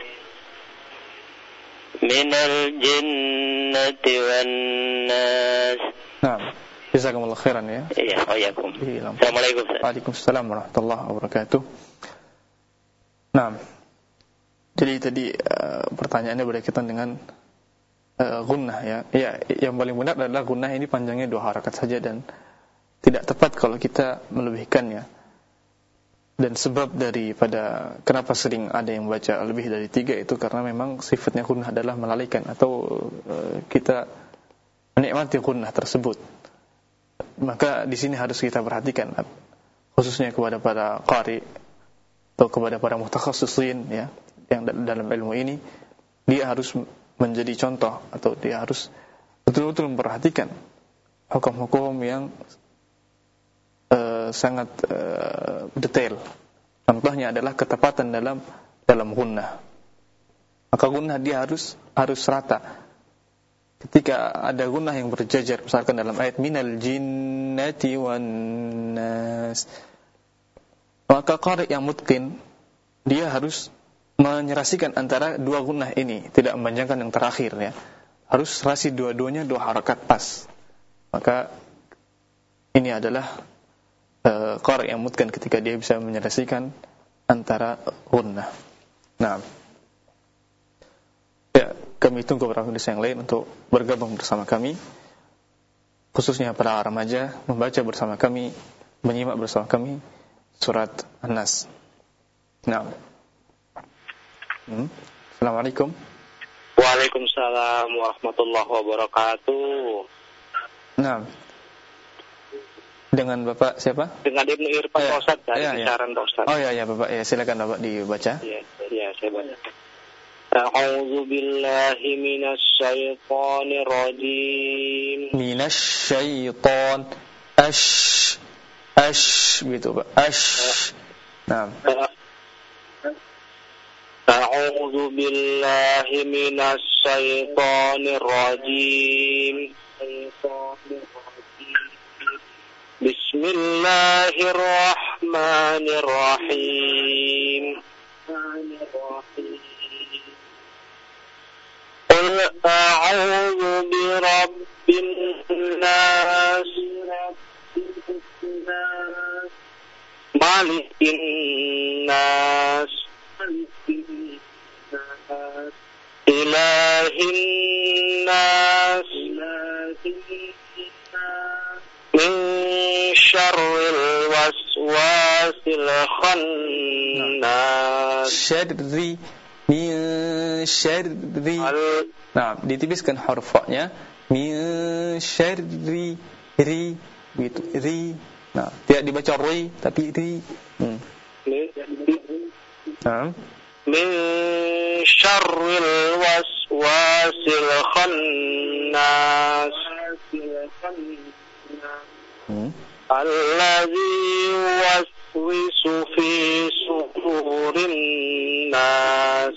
Minal jinnati wan nas. Naam. Jazakumullah khairan ya. Iya, waalaikum. Assalamualaikum. Waalaikumsalam warahmatullahi wabarakatuh. Nah, jadi tadi pertanyaannya berkaitan dengan gunnah ya. Ya, yang paling benar adalah gunnah ini panjangnya 2 harakat saja dan tidak tepat kalau kita melebihkannya. Dan sebab daripada kenapa sering ada yang baca lebih dari 3 itu karena memang sifatnya gunnah adalah melalaikan atau kita menikmati gunnah tersebut. Maka di sini harus kita perhatikan, khususnya kepada para qari atau kepada para mutakhassisin ya, yang dalam ilmu ini, dia harus menjadi contoh atau dia harus betul-betul memperhatikan hukum-hukum yang sangat detail. Contohnya adalah ketepatan dalam gunnah. Maka gunnah dia harus rata. Ketika ada gunnah yang berjajar, misalkan dalam ayat minal jinnati wan nas, maka qari yang mutqin dia harus menyerasikan antara 2 gunnah ini, tidak memanjangkan yang terakhir ya. Harus serasi dua-duanya 2 harakat pas. Maka ini adalah qari yang mutqin ketika dia bisa menyerasikan antara gunnah. Nah, ya, kami tunggu para penulis yang lain untuk bergabung bersama kami, khususnya para remaja, membaca bersama kami, menyimak bersama kami surat An-Nas. Nah, Assalamualaikum. Waalaikumsalam warahmatullahi wabarakatuh. Nah, dengan Bapak siapa? Dengan Ibnu Irfan Pak Ustaz dari Saran Pak Ustaz. Oh ya Bapak, ya silakan Bapak dibaca. Iya, saya baca. A'udzu billahi minasyaitonir rajim. Minasyaiton gitu Pak. Nah. A'udzu billahi minasyaitonir rajim. Bismillahirrahmanirrahim. Qul a'udzu birabbin nas, malikin nas, ilahin nas, min syarril waswasil khannas. Syarri, min syarri. Nah, ditipiskan huruf fa-nya. Min syarri, ri, gitu, ri. Nah, tidak dibaca ri, tapi ri. Nah, min syarril waswasil khannas. Alladzi yuwaswisu fi sudurin nas.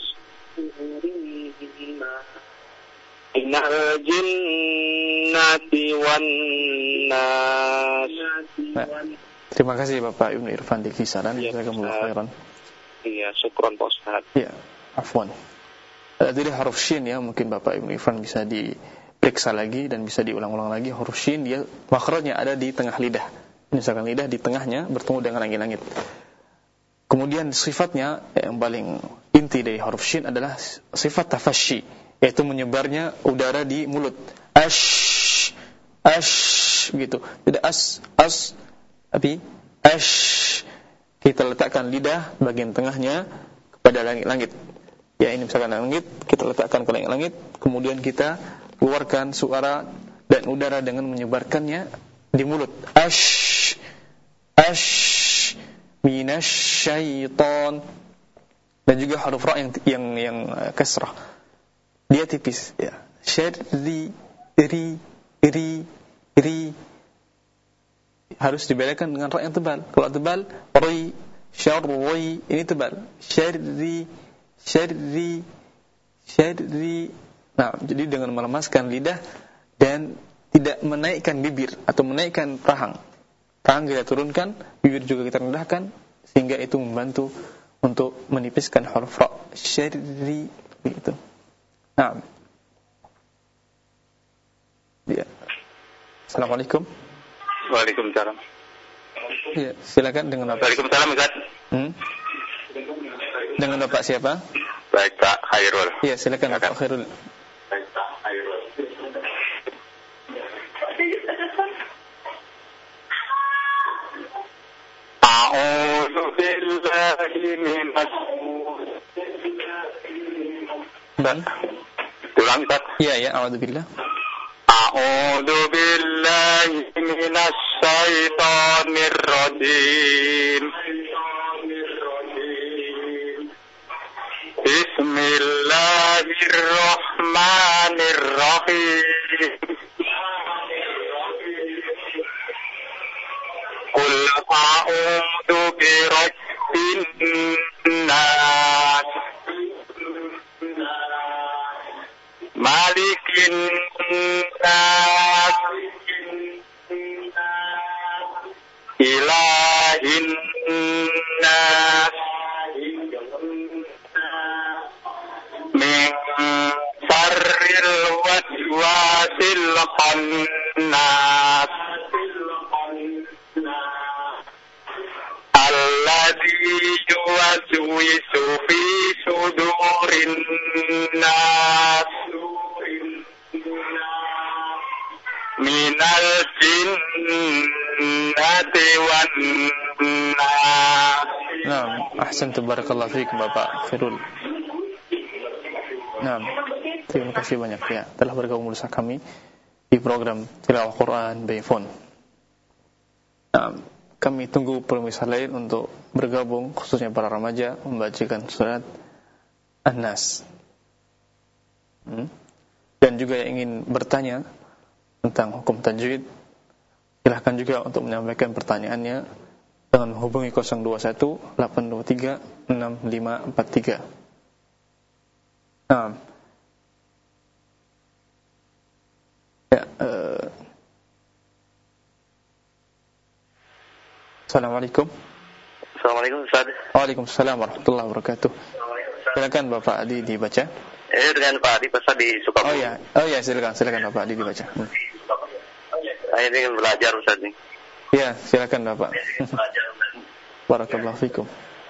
Minal jinnati wan nas. Terima kasih Bapak Ibnu Irfan di kisaran. Jazakumullah khairan. Iya, syukron Pak Ustaz. Iya, afwan. Jadi huruf shin ya, mungkin Bapak Ibnu Irfan bisa diperiksa lagi dan bisa diulang-ulang lagi. Huruf shin dia makhrajnya ada di tengah lidah. Misalkan lidah di tengahnya bertemu dengan langit-langit. Kemudian sifatnya yang paling inti dari huruf shin adalah sifat tafasyi, yaitu menyebarnya udara di mulut. Ash, ash gitu. Tidak as, tapi ash. Kita letakkan lidah bagian tengahnya kepada langit-langit. Ya, ini misalkan langit, kita letakkan ke langit-langit, kemudian kita keluarkan suara dan udara dengan menyebarkannya di mulut. Ash, ash, minasyaiton. Dan juga huruf ra yang kasrah. Dia tipis, ya. Syarri, ri, harus dibedakan dengan ra yang tebal. Kalau tebal, ri, syarri, ini tebal. Syarri. Nah, jadi dengan melemaskan lidah dan tidak menaikkan bibir atau menaikkan rahang. Rahang kita turunkan, bibir juga kita rendahkan, sehingga itu membantu untuk menipiskan huruf ra. Syarri, begitu. Nah. Ya. Assalamualaikum. Waalaikumsalam. Ya, silakan dengan Bapak. Waalaikumsalam Ustaz. Dengan Bapak siapa? Baik Pak Khairul. Iya, silakan Bapak Khairul. Baik Pak Khairul. A'udzu billahi minas Tulang Ustaz. Iya, a'udzubillah. A'udzu billahi minas syaitonir rajim. Bismillahirrahmanirrahim. Qul a'udzu birabbin nas, malikin nas, ilahin nas, min syarril waswasil khannas, alladzi yuwaswisu fi sudurin nas, minal jinnati wan nas. Naam, ahsantu, barakallahu fiikum Bapak Khairul. Naam, terima kasih banyak ya telah bergabung bersama kami di program Tilawah Quran by Phone. Naam, kami tunggu pemirsa lain untuk bergabung, khususnya para remaja, membacakan surat An-Nas. Dan juga yang ingin bertanya tentang hukum tajwid, silahkan juga untuk menyampaikan pertanyaannya dengan menghubungi 021 823 6543. Nah, ya, Assalamualaikum. Assalamualaikum Ustaz. Waalaikumsalam warahmatullahi wabarakatuh. Silakan Bapak Adi dibaca. Dengan Pak Adi Ustaz di Sukabumi. Oh ya, silakan Bapak Adi dibaca. Saya ingin belajar Ustaz nih. Ya, silakan Bapak. Barakallahu fikum.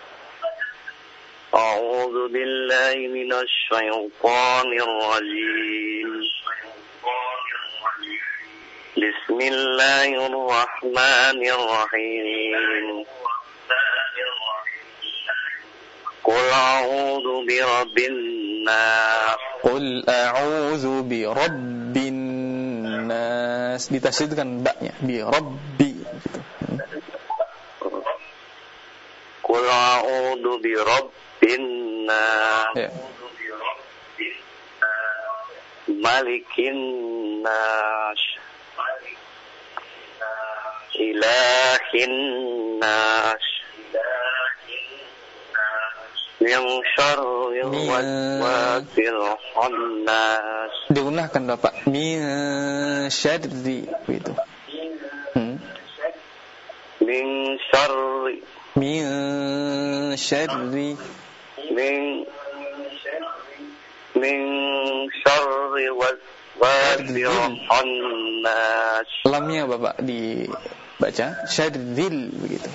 A'udzu billahi minasy syaithanir rajim. Bismillahirrahmanirrahim. Qul a'udzu birabbin nas. Qul a'udzu birabbin nas. Ditasydidkan ba-nya, bi rabbi gitu. Qul a'udzu birabbin nas. Ya. Malikin nas. Ilahin nas. Min syarril waswasil khannas. Diunahkan Bapak, min syarri gitu. Min syarri. Min syarri. Min syarri waswasil khannas. Lamnya Bapak dibaca syarril begitu.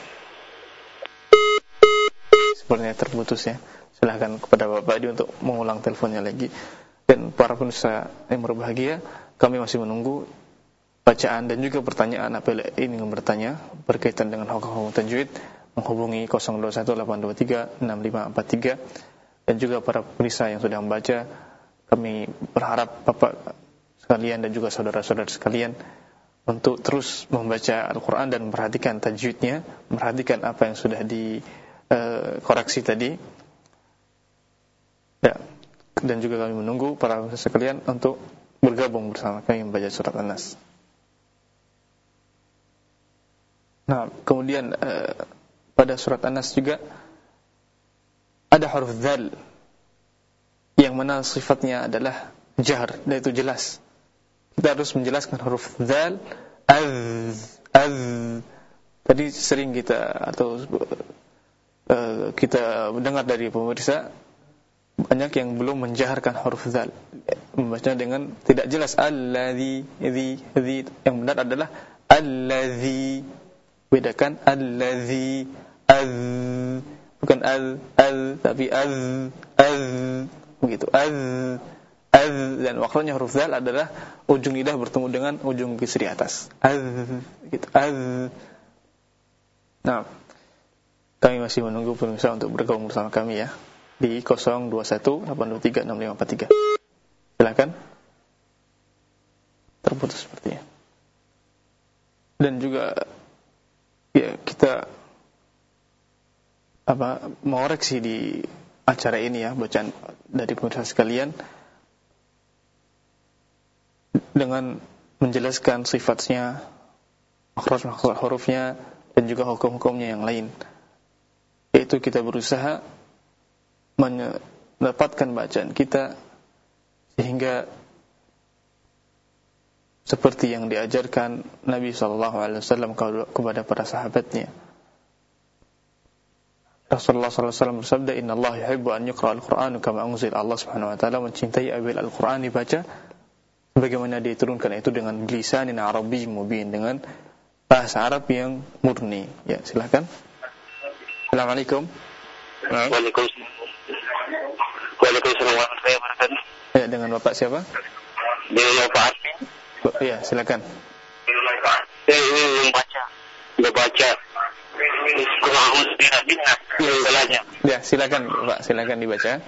Sepertinya terputus ya. Silahkan kepada Bapak Adi untuk mengulang teleponnya lagi. Dan para pemirsa yang berbahagia, kami masih menunggu bacaan dan juga pertanyaan apabila ingin bertanya berkaitan dengan hukum tajwid, menghubungi 0218236543. Dan juga para pemirsa yang sudah membaca, kami berharap Bapak sekalian dan juga saudara-saudara sekalian untuk terus membaca Al-Quran dan memperhatikan tajwidnya, memperhatikan apa yang sudah koreksi tadi ya. Dan juga kami menunggu para pemirsa sekalian untuk bergabung bersama kami membaca surat An-Nas. Nah, kemudian pada surat An-Nas juga ada huruf dzal yang mana sifatnya adalah jahr, dan itu jelas. Kita harus menjelaskan huruf dzal, tadi sering kita kita mendengar dari pemirsa banyak yang belum menjaharkan huruf dzal, membacanya dengan tidak jelas. Alladzi, yang benar adalah alladzi. Bedakan alladzi, bukan tapi begitu. Dan makhrajnya huruf dzal adalah ujung lidah bertemu dengan ujung kisri atas. Gitu. Nah, kami masih menunggu pemirsa untuk bergabung bersama kami ya di 0218236543. Silakan. Terputus sepertinya. Dan juga ya kita mengoreksi di acara ini ya, bacaan dari pemirsa sekalian dengan menjelaskan sifatnya, makhraj hurufnya dan juga hukum-hukumnya yang lain. Yaitu kita berusaha mendapatkan bacaan kita sehingga seperti yang diajarkan Nabi SAW kepada para sahabatnya. Rasulullah SAW bersabda, Inna Allah yuhibbu an yuqra al-Quran kama unzil. Allah Subhanahu Wa Taala mencintai apabila Al-Quran dibaca sebagaimana diturunkan, itu dengan lisanin Arabi mubin, dengan bahasa Arab yang murni. Ya, silakan. Assalamualaikum. Waalaikumsalam warahmatullahi wabarakatuh. Ya, dengan Bapak siapa? Dengan Bapak Arfi. Ya, silakan. Saya ingin membaca Qur'an belajar. Ya, silakan Pak, silakan dibaca.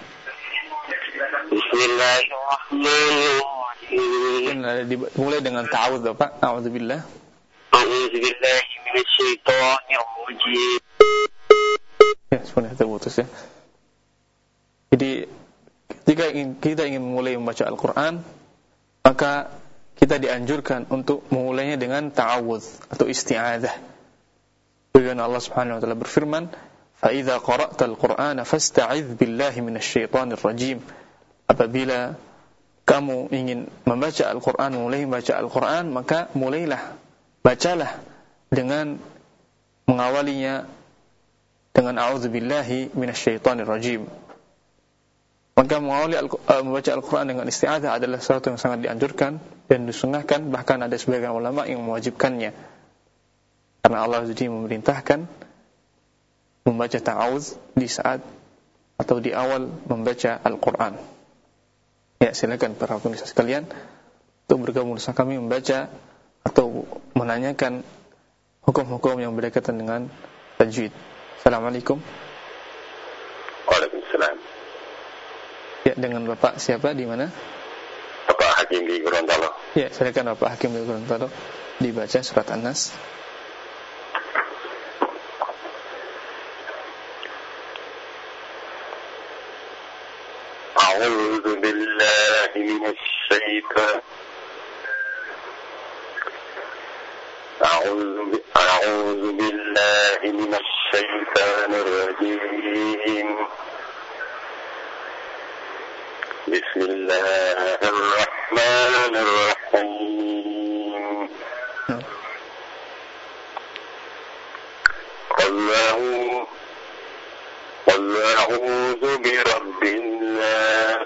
Bismillahirrahmanirrahim. Mulai dengan ta'awudz Bapak. A'udzubillah. A'udzubillahi minasyaitonirrajim. Ya, sebenarnya terputus ya. Jadi ketika kita ingin memulai membaca Al-Quran, maka kita dianjurkan untuk memulainya dengan ta'awudz atau isti'adzah. Bagaimana Allah Subhanahu wa taala berfirman, "Fa idza qara'tal Qur'ana fasta'idz billahi minasyaitonir rajim." Apabila kamu ingin membaca Al-Quran, mulai membaca Al-Quran, maka bacalah dengan mengawalinya dengan a'udzubillahi minasyaitonir rajim. Maka mengawali membaca Al-Quran dengan isti'adzah adalah sesuatu yang sangat dianjurkan dan disunahkan, bahkan ada sebagian ulama yang mewajibkannya. Karena Allah jadi memerintahkan membaca ta'awudz di saat atau di awal membaca Al-Quran. Ya, silakan para pemirsa sekalian untuk bergabung bersama kami membaca atau menanyakan hukum-hukum yang berkaitan dengan tajwid. Assalamualaikum. Waalaikumsalam. Ya, dengan Bapak siapa, di mana? Bapak Hakim di Gorontalo. Ya, silakan Bapak Hakim di Gorontalo dibaca surat An-Nas. A'udzu billahi minasy syaitan. أعوذ بالله من الشيطان الرجيم بسم الله الرحمن الرحيم قل أعوذ برب الناس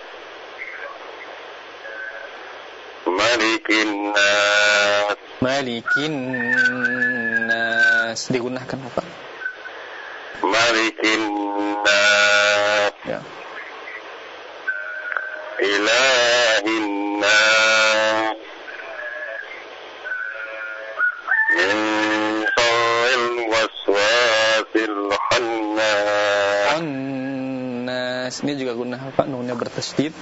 ملك الناس Malikin nas, digunakan apa? Malikin nas, ya. Ilahin nas, min syarril waswasil khannas. Khannas, ini juga guna apa? Nunnya bertasydid.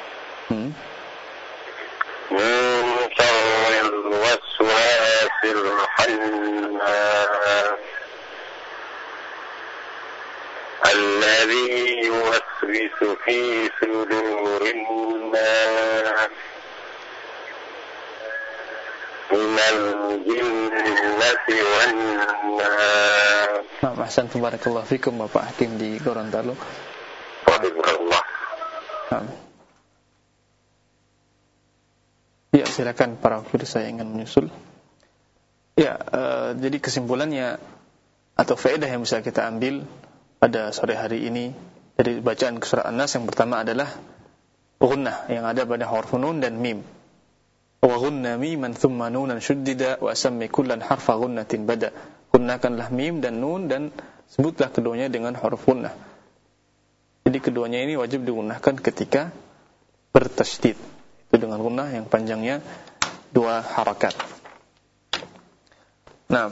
الذي يوسوس في صدور الناس من الجنة والناس. Ahsantum, barakallahu fikum Bapak Hakim di Gorontalo. Waalaikumsalam. Ya, silakan para pemirsa yang ingin menyusul. Ya, jadi kesimpulannya atau faedah yang bisa kita ambil pada sore hari ini dari bacaan surah An-Nas yang pertama adalah ghunnah yang ada pada huruf nun dan mim. Wa ghunna miman thumma nunan shuddida wa sammi kullan harfa ghunnatin bada. Gunakanlah mim dan nun dan sebutlah keduanya dengan huruf ghunnah. Jadi keduanya ini wajib digunakan ketika bertasydid. Itu dengan ghunnah yang panjangnya 2 harakat. Nah,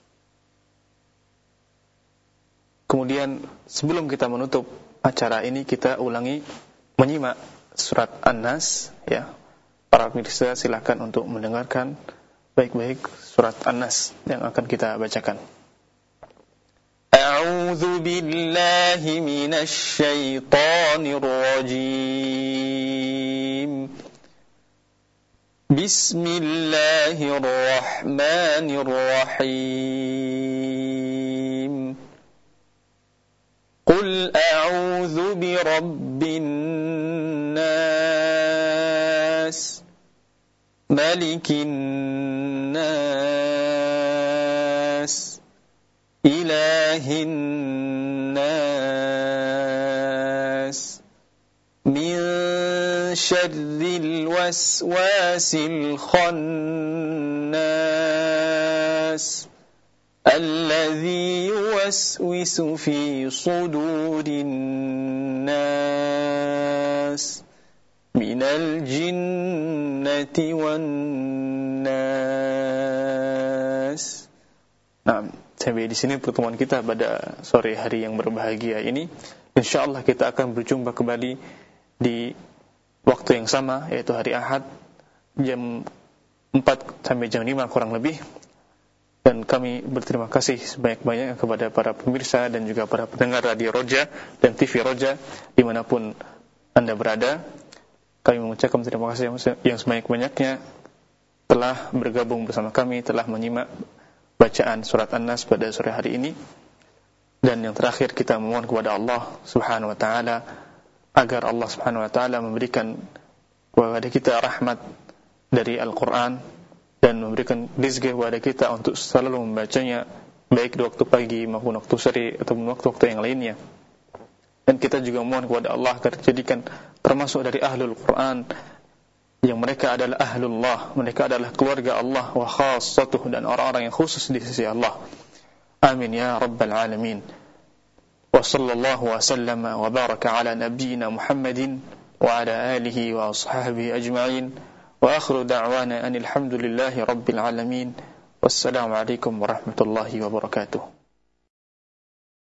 kemudian sebelum kita menutup acara ini, kita ulangi menyimak surat An-Nas, ya. Para pemirsa silakan untuk mendengarkan baik-baik surat An-Nas yang akan kita bacakan. A'udzu billahi minasy syaithanir rajim. Bismillahirrahmanirrahim. Qul a'udzu birabbin nas, malikin nas, ilahin nas, min syarril waswasil khannas, الذي يوسوس في صدور الناس من الجنة والناس. Nah, sampai di sini pertemuan kita pada sore hari yang berbahagia ini. Insyaallah kita akan berjumpa kembali di waktu yang sama, yaitu hari Ahad jam 4 sampai jam 5 kurang lebih. Dan kami berterima kasih sebanyak-banyaknya kepada para pemirsa dan juga para pendengar Radio Roja dan TV Roja dimanapun Anda berada. Kami mengucapkan terima kasih yang sebanyak-banyaknya telah bergabung bersama kami, telah menyimak bacaan surat An-Nas pada sore hari ini. Dan yang terakhir, kita memohon kepada Allah Subhanahu wa taala agar Allah Subhanahu wa taala memberikan kepada kita rahmat dari Al-Qur'an dan memberikan rezeki kepada kita untuk selalu membacanya, baik di waktu pagi maupun waktu sore ataupun waktu-waktu yang lainnya. Dan kita juga mohon kepada Allah agar dijadikan termasuk dari ahlul Quran, yang mereka adalah ahlullah, mereka adalah keluarga Allah wa khassatuh, dan orang-orang yang khusus di sisi Allah. Amin ya rabbal alamin. Wa sallallahu wa sallama wa baraka ala nabiyyina Muhammadin wa ala alihi wa ashabihi ajma'in. Wa akhiru da'wana anil hamdulillahi rabbil alamin. Wassalamualaikum warahmatullahi wabarakatuh.